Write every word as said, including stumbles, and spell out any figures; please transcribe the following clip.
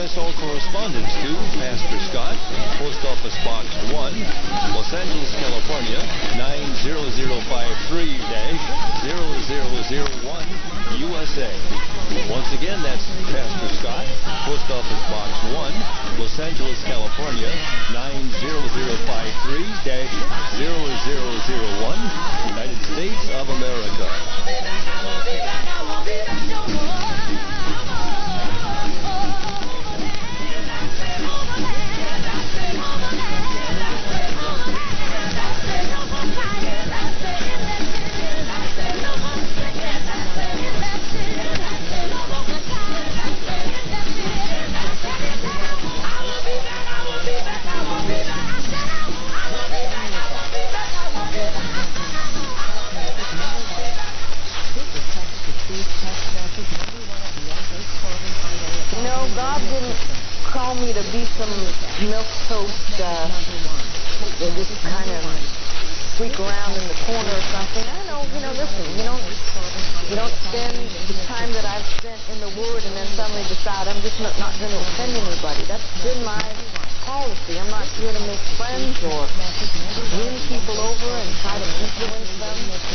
address all correspondence to Pastor Scott, Post Office Box one, Los Angeles, California, nine zero zero five three zero zero zero one, U S A. Once again, that's Pastor Scott, Post Office Box one, Los Angeles, California, nine zero zero five three zero zero zero one, United States of America. You know, God didn't call me to be some milquetoast, uh, that just kind of freak around in the corner or something. I know, you know, listen, you don't, you don't spend the time that I've spent in the Word and then suddenly decide I'm just not, not going to offend anybody. That's been my policy. I'm not here to make friends or win people over and try to influence them.